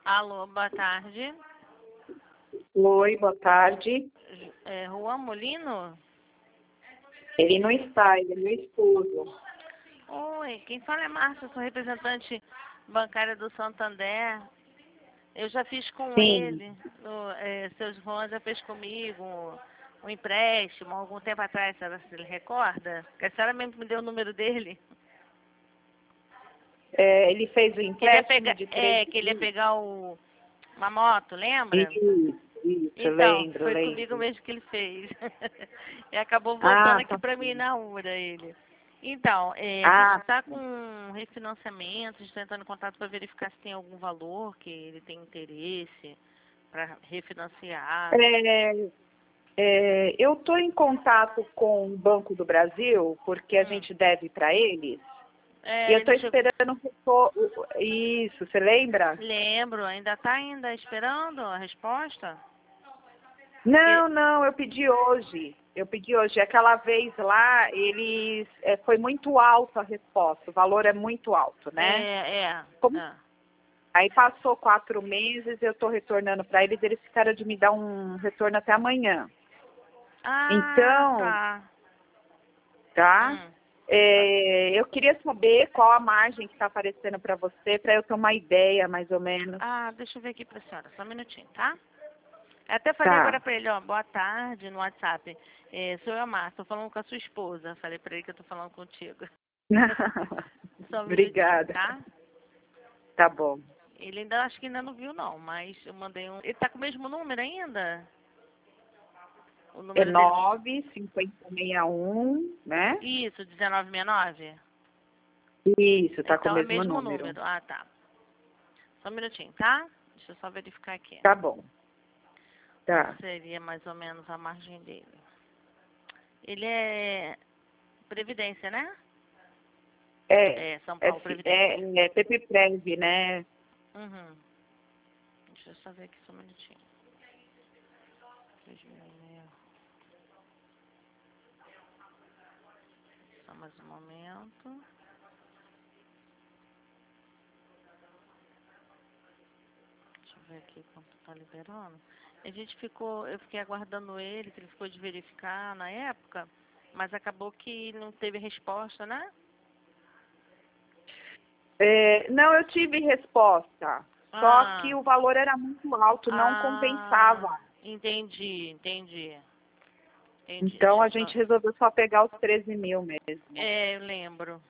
Alô, boa tarde. Oi, boa tarde. Juan Molino? Ele não está, ele é meu esposo. Oi, quem fala é Márcia, sou representante bancária do Santander. Eu já fiz com Sim. ele, seu João já fez comigo um empréstimo algum tempo atrás, a senhora se recorda? Que a senhora mesmo me deu o número dele. Ele fez o Que ele ia empréstimo pegar, de 3 que ele ia pegar uma moto, lembra? Isso, Então, foi comigo lembro. mesmo que ele fez. E acabou voltando Ah, aqui tá para mim bom. na URA, ele. Então, a gente Ah, está com refinanciamento, a gente está entrando em contato para verificar se tem algum valor que ele tem interesse para refinanciar. eu estou em contato com o Banco do Brasil, porque a Hum. gente deve para eles. E eu estou Ele chegou... esperando o retorno. Isso, você lembra? Lembro, ainda está esperando a resposta? Não, eu pedi hoje. Aquela vez lá, foi muito alto a resposta. O valor é muito alto, né? Como- É. Aí passou 4 meses, eu estou retornando para eles ficaram de me dar um retorno até amanhã. Ah, Então, tá. tá? Eu queria saber qual a margem que está aparecendo para você, para eu ter uma ideia, mais ou menos. Ah, deixa eu ver aqui pra senhora, só um minutinho, tá? Eu até falei agora Tá. pra ele, ó, boa tarde no WhatsApp. Sou eu, Márcia, tô falando com a sua esposa. Falei pra ele que eu tô falando contigo. Só um minutinho, Obrigada. tá? Tá bom. Ele ainda, acho que ainda não viu não, mas eu mandei um... Ele tá com o mesmo número ainda? O É número dele... 95061, né? Isso, 1969? Isso, tá com o Então é o mesmo mesmo número. número. Ah, tá. Só um minutinho, tá? Deixa eu só verificar aqui. Tá bom. Qual Tá. seria mais ou menos a margem dele? Ele é Previdência, né? São Paulo Previdência. PPPrev, né? Uhum. Deixa eu só ver aqui só um minutinho. 3.000. Só mais um momento. Deixa eu ver aqui quanto tá liberando. Eu fiquei aguardando ele, que ele ficou de verificar na época, mas acabou que não teve resposta, né? Não, eu tive resposta. Só que Ah, o valor era muito alto, não compensava. entendi. Então Deixa a eu só... gente resolveu só pegar os 13 mil mesmo. Eu lembro.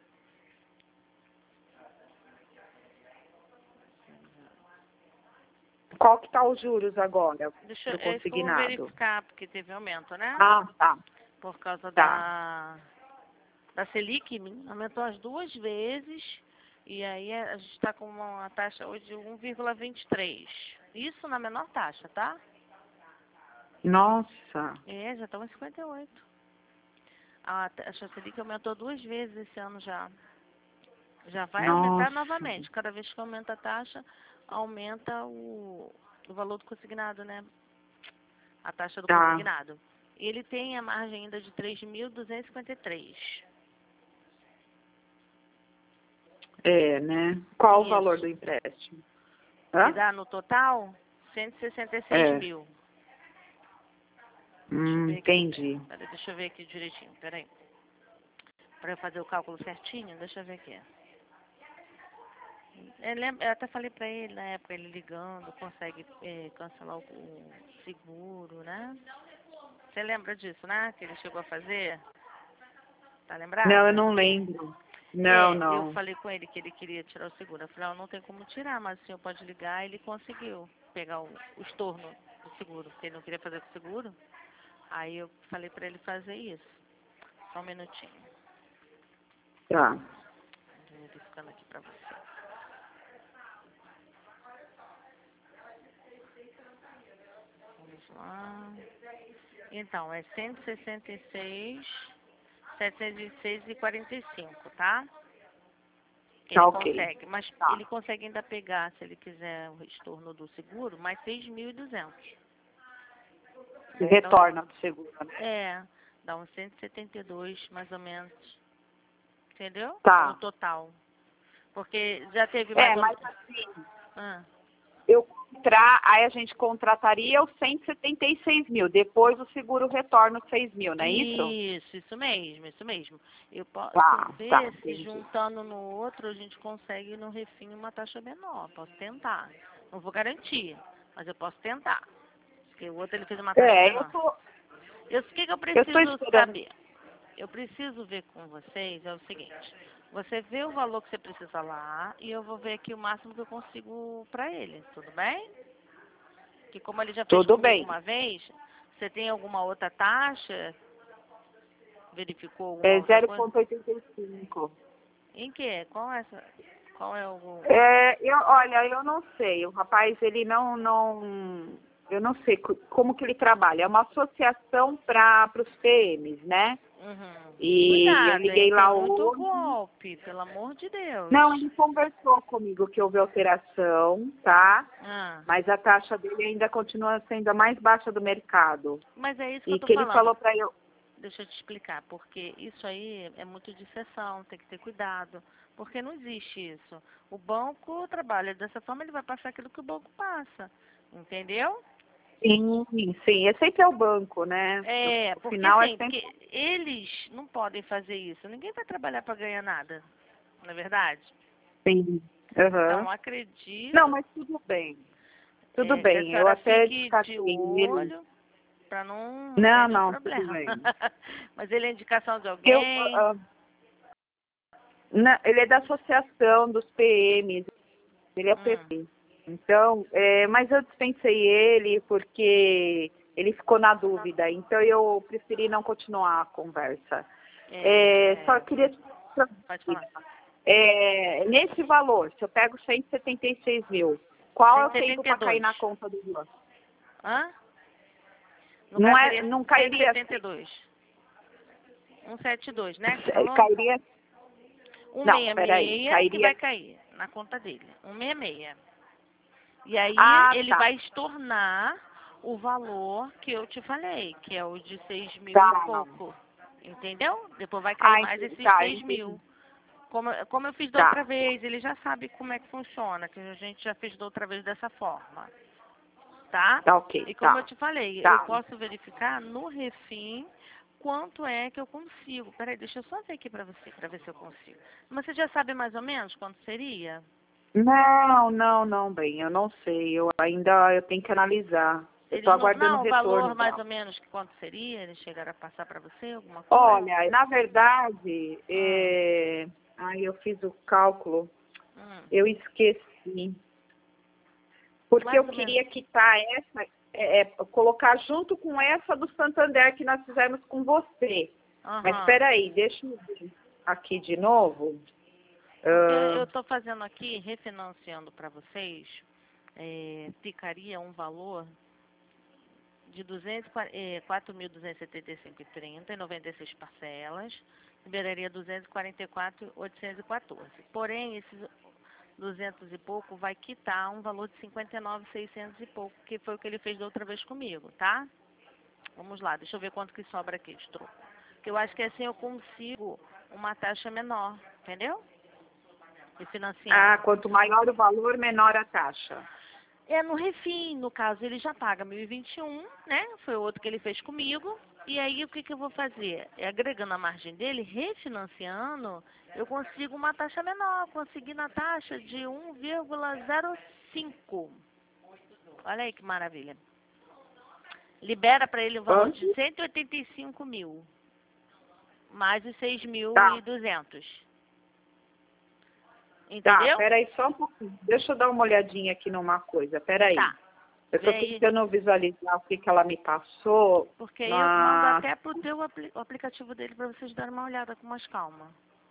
Qual que tá os juros agora do É isso que eu vou consignado? verificar, porque teve aumento, né? Ah, tá. Por causa Tá. da Selic, aumentou as 2 vezes, e aí a gente está com uma taxa hoje de 1,23. Isso na menor taxa, tá? Nossa. Já estamos em 58. A taxa Selic aumentou 2 vezes esse ano já. Já vai aumentar Nossa. novamente. Cada vez que aumenta a taxa, aumenta o valor do consignado, né? A taxa do Tá. consignado. Ele tem a margem ainda de 3.253. Né? Qual o valor do Isso. empréstimo? Que Hã? dá no total 166 É. mil. Deixa eu ver aqui. Entendi. Peraí, deixa eu ver aqui direitinho. Peraí. Para eu fazer o cálculo certinho, deixa eu ver aqui. Eu até falei pra ele na época, ele ligando, consegue cancelar o seguro, né? Você lembra disso, né? Que ele chegou a fazer? Tá Não, eu lembrada? não lembro. Não, Eu não. falei com ele que ele queria tirar o seguro. Eu falei, não tem como tirar, mas o senhor pode ligar. Ele conseguiu pegar o estorno do seguro, porque ele não queria fazer com o seguro. Aí eu falei pra ele fazer isso. Só um minutinho. Tá. Tô verificando aqui pra você. Vamos lá. Então, é 166, 706,45, tá? Tá Ele ok. consegue, mas Tá. ele consegue ainda pegar, se ele quiser o estorno do seguro, mais 6.200. Né? Então, Retorna do seguro, né? dá uns 172, mais ou menos. Entendeu? No Tá. total. Porque já teve mais ou Mas menos... assim, Ah. aí a gente contrataria os 176 mil, depois o seguro retorna os 6 mil, não é isso? Isso mesmo, isso mesmo. Eu posso ver se entendi. juntando no outro a gente consegue no refim uma taxa menor. Posso tentar. Não vou garantir, mas eu posso tentar. Porque o outro ele fez uma taxa menor. O que eu preciso saber? Eu preciso ver com vocês é o seguinte. Você vê o valor que você precisa lá e eu vou ver aqui o máximo que eu consigo para ele, tudo bem? Que como ele já fez comigo uma vez, você tem alguma outra taxa? Verificou alguma outra coisa? 0,85. Em que? Qual é o... Olha, eu não sei. O rapaz, ele eu não sei como que ele trabalha. É uma associação para os PMs, né? Uhum. E Cuidado, eu liguei lá tem muito hoje. golpe, pelo amor de Deus. Não, ele conversou comigo que houve alteração, tá? Mas a taxa dele ainda continua sendo a mais baixa do mercado. Mas é isso que eu tô falando. Ele falou para eu... Deixa eu te explicar, porque isso aí é muito de exceção, tem que ter cuidado, porque não existe isso. O banco trabalha dessa forma, ele vai passar aquilo que o banco passa, entendeu? Sim, esse sempre é o banco, né? Porque, final assim, sempre... porque eles não podem fazer isso. Ninguém vai trabalhar para ganhar nada, não é verdade? Sim. Então, acredito... Não, mas tudo bem. Tudo bem, eu até descartei ele. Para não ter não, problema. tudo bem. Mas ele é indicação de alguém? Ele é da associação dos PMs, ele é PP. Então, mas eu dispensei ele porque ele ficou na dúvida, então eu preferi não continuar a conversa. Só queria... Pode falar. Nesse valor, se eu pego 176 mil, qual é o tempo para cair na conta do banco? Hã? Não cairia... 172. 172, né? Cairia... 166 cairia... que vai cair na conta dele. 166. E aí ele vai estornar o valor que eu te falei, que é o de 6 mil e pouco. Entendeu? Depois vai cair mais esses 6 mil. Como eu fiz da outra vez, ele já sabe como é que funciona, que a gente já fez da outra vez dessa forma. Tá? E como eu te falei, eu posso verificar no refim quanto é que eu consigo. Peraí, deixa eu só ver aqui pra você, pra ver se eu consigo. Mas você já sabe mais ou menos quanto seria? Não, bem, eu não sei. Eu tenho que analisar. Eu estou aguardando o retorno. O valor mais ou menos que quanto seria? Eles chegaram a passar para você alguma coisa? Olha, na verdade, eu fiz o cálculo, eu esqueci. Porque eu queria quitar essa, colocar junto com essa do Santander que nós fizemos com você. Mas espera aí, deixa eu ver aqui de novo. Porque eu estou fazendo aqui, refinanciando para vocês, ficaria um valor de 4.275,30 em 96 parcelas, liberaria 244.814. Porém, esses 200 e pouco vai quitar um valor de 59.600 e pouco, que foi o que ele fez da outra vez comigo, tá? Vamos lá, deixa eu ver quanto que sobra aqui de troco. Porque eu acho que assim eu consigo uma taxa menor, entendeu? E financiando. Quanto maior o valor, menor a taxa. No refim, no caso, ele já paga 1.021, né? Foi o outro que ele fez comigo. E aí, o que eu vou fazer? Agregando a margem dele, refinanciando, eu consigo uma taxa menor. Consegui na taxa de 1,05. Olha aí que maravilha. Libera para ele o valor de 185 mil. Mais os 6.200. Entendeu? Peraí só um pouquinho. Deixa eu dar uma olhadinha aqui numa coisa. Peraí. Eu estou tentando visualizar o que ela me passou. Porque eu mando até pro o aplicativo dele para vocês darem uma olhada com mais calma.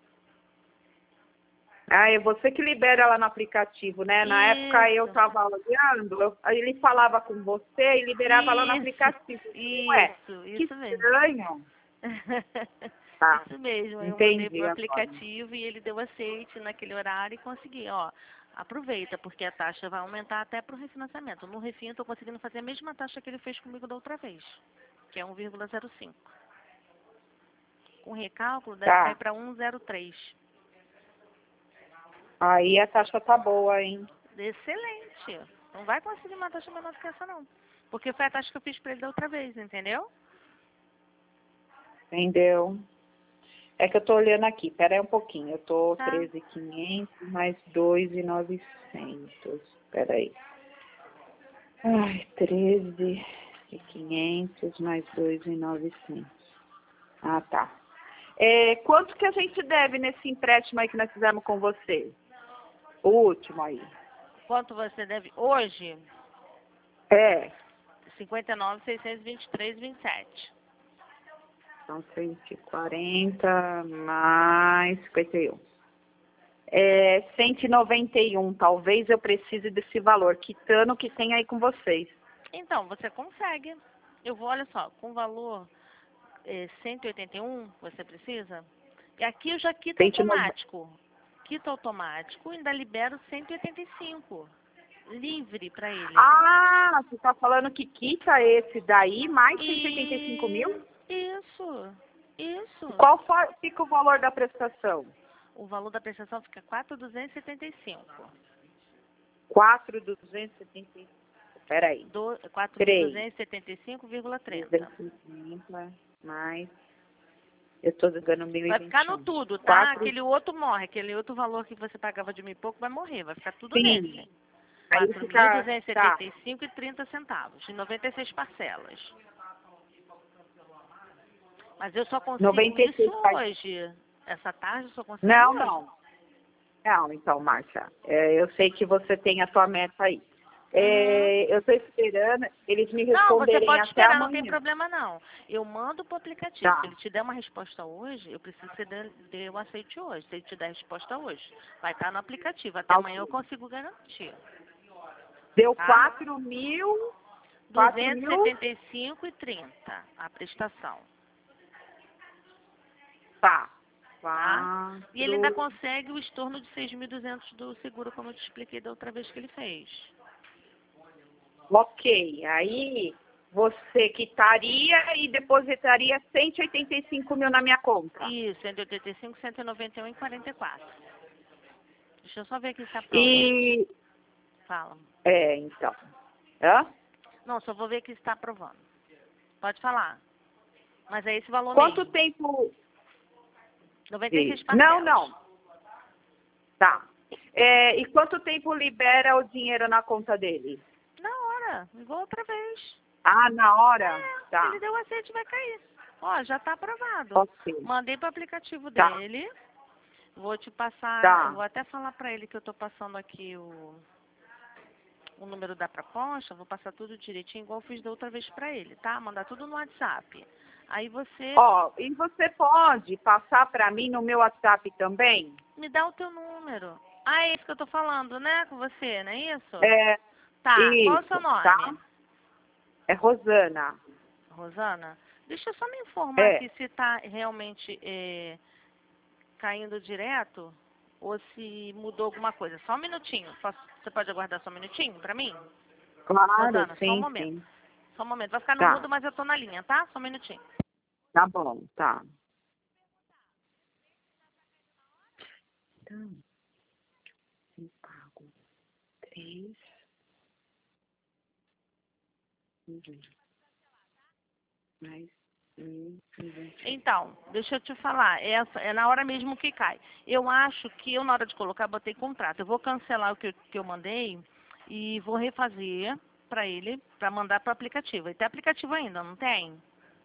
É você que libera lá no aplicativo, né? Na época eu estava olhando, ele falava com você e liberava lá no aplicativo. Isso mesmo. Estranho. Isso mesmo, eu mandei pro aplicativo e ele deu aceite naquele horário e consegui, aproveita, porque a taxa vai aumentar até pro refinanciamento. No refim eu estou conseguindo fazer a mesma taxa que ele fez comigo da outra vez, que é 1,05. Com recálculo deve cair para 1,03. Aí a taxa tá boa, hein? Excelente. Não vai conseguir uma taxa menor do que essa, não. Porque foi a taxa que eu fiz pra ele da outra vez, entendeu? Entendeu? É que eu tô olhando aqui, pera aí um pouquinho. Eu tô Tá. 13.500 mais 2.900. Pera aí. Ai, 13.500 mais 2.900. Ah, tá. Quanto que a gente deve nesse empréstimo aí que nós fizemos com você? O último aí. Quanto você deve hoje? É. 59.623,27. São 140 mais 51. 191. Talvez eu precise desse valor. Quitando o que tem aí com vocês. Então, você consegue. Eu vou, olha só, com valor 181, você precisa? E aqui eu já quito 190. automático. Quito automático e ainda libero 185. Livre para ele. Ah, você está falando que quita esse daí mais 185 mil? Isso. Qual fica o valor da prestação? O valor da prestação fica 4.275. 4.275. Peraí. 4.275,30. 250 mais... Eu estou dando 1.021. Vai ficar no tudo, tá? Aquele outro morre. Aquele outro valor que você pagava de 1.000 e pouco vai morrer. Vai ficar tudo nesse. Aí fica... 4.275,30 em 96 parcelas. Mas eu só consigo 96 isso hoje. Essa tarde eu só consigo Não, hoje. não. Não, então, Márcia, eu sei que você tem a tua meta aí. Eu estou esperando eles me Não, você responderem pode até esperar, amanhã. não tem problema não. Eu mando pro aplicativo. Tá. Se ele te der uma resposta hoje, eu preciso que você dê o aceite hoje. Se ele te der a resposta hoje, vai estar no aplicativo. Até amanhã eu consigo garantir. Deu Tá? 275,30 a prestação. Tá. Tá? E ele ainda consegue o estorno de 6.200 do seguro, como eu te expliquei da outra vez que ele fez. Ok. Aí você quitaria e depositaria 185 mil na minha conta. Isso, 185, 191 e 44. Deixa eu só ver aqui se tá pronto. E... Fala. Então. Hã? Não, só vou ver que está aprovando. Pode falar. Mas é esse valor Quanto mesmo. tempo... 96 parcelas. Não. Tá. E quanto tempo libera o dinheiro na conta dele? Na hora, igual outra vez. Ah, na hora? Tá. Se ele deu o aceite, vai cair. Ó, já está aprovado. Ok. Mandei para o aplicativo Tá. dele. Vou te passar, Tá. eu vou até falar para ele que eu estou passando aqui o número da proposta, vou passar tudo direitinho, igual eu fiz da outra vez para ele, tá? Mandar tudo no WhatsApp. Aí você... E você pode passar para mim no meu WhatsApp também? Me dá o teu número. Ah, é isso que eu tô falando, né? Com você, não é isso? Tá, Isso, qual é o seu nome? Tá? É Rosana. Rosana? Deixa eu só me informar aqui se tá realmente caindo direto ou se mudou alguma coisa. Só um minutinho. Você pode aguardar só um minutinho pra mim? Claro, Rosana, sim, só um momento. sim. Só um momento. Vai ficar no Tá. mudo, mas eu tô na linha, tá? Só um minutinho. Tá bom, tá. Então, eu pago 3. Mais 1.020. Então, deixa eu te falar, é na hora mesmo que cai. Eu acho que eu, na hora de colocar, botei contrato. Eu vou cancelar o que eu mandei e vou refazer para ele, para mandar para o aplicativo. E tem aplicativo ainda, não tem?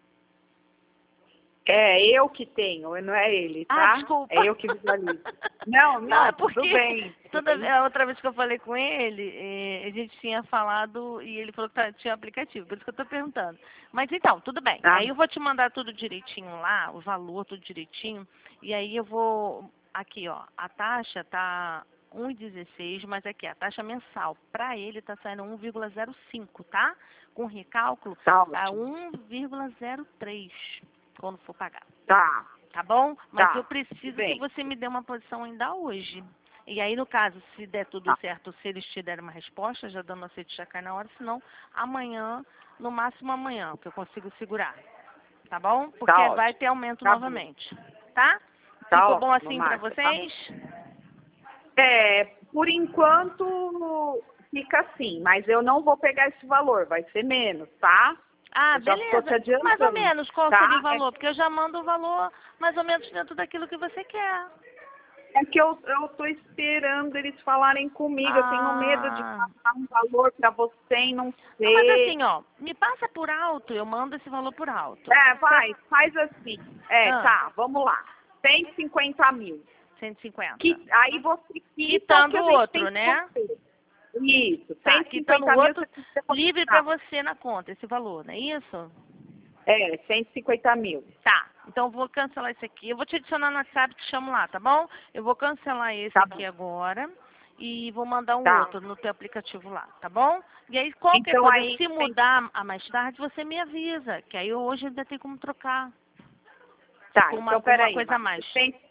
É eu que tenho, não é ele, tá? Desculpa. É eu que visualizo. Não, é porque tudo bem. a outra vez que eu falei com ele, a gente tinha falado e ele falou que tinha aplicativo, por isso que eu estou perguntando. Mas então, tudo bem. Tá. Aí eu vou te mandar tudo direitinho lá, o valor, tudo direitinho. E aí eu vou... Aqui, ó, a taxa tá 1,16, mas aqui, a taxa mensal, para ele tá saindo 1,05, tá? Com recálculo, Tá tá ótimo. 1,03 quando for pagar. Tá. Tá bom? Mas Tá. eu preciso Bem. que você me dê uma posição ainda hoje. E aí, no caso, se der tudo certo, se eles te derem uma resposta, já dando aceite já cai na hora, senão amanhã, no máximo amanhã, que eu consigo segurar. Tá bom? Porque Tá vai ótimo. ter aumento Tá novamente. Tá? Tá Ficou bom ótimo, assim pra Márcia, tá vocês? bom. Por enquanto, fica assim, mas eu não vou pegar esse valor, vai ser menos, tá? Ah, Eu já estou te beleza. adiantando, Mais ou menos, qual tá? seria o valor? Porque eu já mando o valor mais ou menos dentro daquilo que você quer. É que eu tô esperando eles falarem comigo, eu tenho medo de Ah. passar um valor para você e não Não, mas ser. assim, ó, me passa por alto, eu mando esse valor por alto. Vai, faz assim. Tá, vamos lá. 150 mil. 150. Aí você quita Quitando que a o gente outro, tem que né? fazer. Isso, Tá, quitando 150 o mil outro, você tem que depositar. livre pra você na conta, esse valor, não é isso? 150 mil. Tá, então eu vou cancelar esse aqui. Eu vou te adicionar no WhatsApp, te chamo lá, tá bom? Eu vou cancelar esse Tá aqui bom. agora e vou mandar um Tá. outro no teu aplicativo lá, tá bom? E aí, qualquer Então coisa, aí se mudar a mais tarde, você me avisa, que aí hoje ainda tem como trocar. Tá, Tipo, então uma peraí. coisa a mais.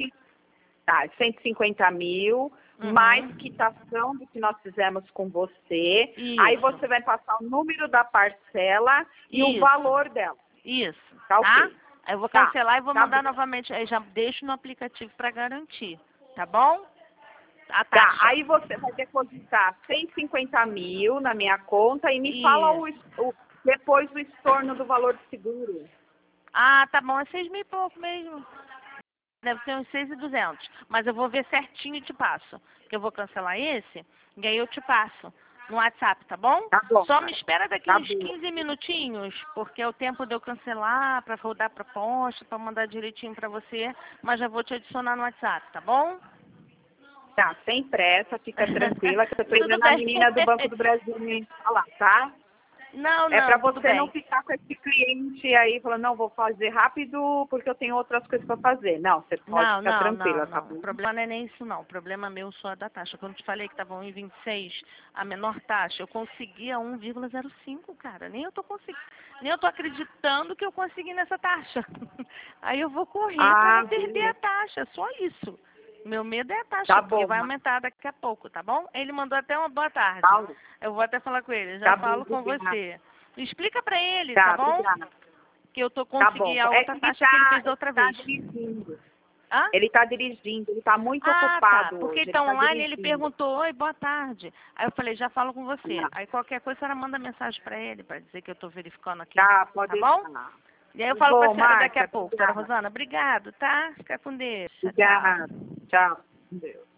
150 mil, mais quitação do que nós fizemos com você. Isso. Aí você vai passar o número da parcela e o Isso. valor dela. Isso, Tá, tá? ok. Aí eu vou Tá, cancelar e vou tá mandar bom. novamente. Aí já deixo no aplicativo para garantir, tá bom? A Tá, taxa. aí você vai depositar 150 mil na minha conta e me fala depois o estorno do valor do seguro. Ah, tá bom, é 6 mil e pouco mesmo. Deve ser uns 6.200. Mas eu vou ver certinho e te passo. Que eu vou cancelar esse, e aí eu te passo no WhatsApp, tá bom? Tá bom. Só me espera daqui Tá uns bom. 15 minutinhos, porque é o tempo de eu cancelar, para rodar a proposta, para mandar direitinho para você. Mas já vou te adicionar no WhatsApp, tá bom? Tá, sem pressa, fica tranquila, que eu tô Tudo esperando a bem. menina do Banco do Brasil me falar, tá? Não, É pra tudo você não bem. ficar com esse cliente aí falando, não, vou fazer rápido porque eu tenho outras coisas pra fazer. Não, você pode ficar tranquila, tá bom? O problema não é nem isso, não. O problema meu só é da taxa. Quando eu te falei que estava 1,26, a menor taxa, eu conseguia 1,05, cara. Nem eu tô acreditando que eu consegui nessa taxa. Aí eu vou correr para não perder a taxa, só isso. Meu medo é a taxa, Tá porque bom. vai aumentar daqui a pouco, tá bom? Ele mandou até uma boa tarde. Tá bom. Eu vou até falar com ele, já Tá bom, falo com obrigada. você. Explica para ele, tá Tá, bom? obrigada. Que eu tô Tá bom. consegui a É outra que ele taxa que ele fez da outra tá vez. dirigindo. Hã? Ele tá dirigindo, ele tá muito Ah, tá. ocupado Porque hoje, ele ele tá tá online, ele dirigindo. perguntou, oi, boa tarde. Aí eu falei, já falo com você. Tá, Aí qualquer coisa a senhora manda mensagem pra ele, pra dizer que eu tô verificando aqui. tá, pode Tá bom? deixar. E aí eu Tá falo pra bom, senhora daqui a Márcia, pouco, senhora obrigada. Rosana. Obrigado, tá? Fica com Deus. Tchau, tchau. Obrigada. Tchau. Deus.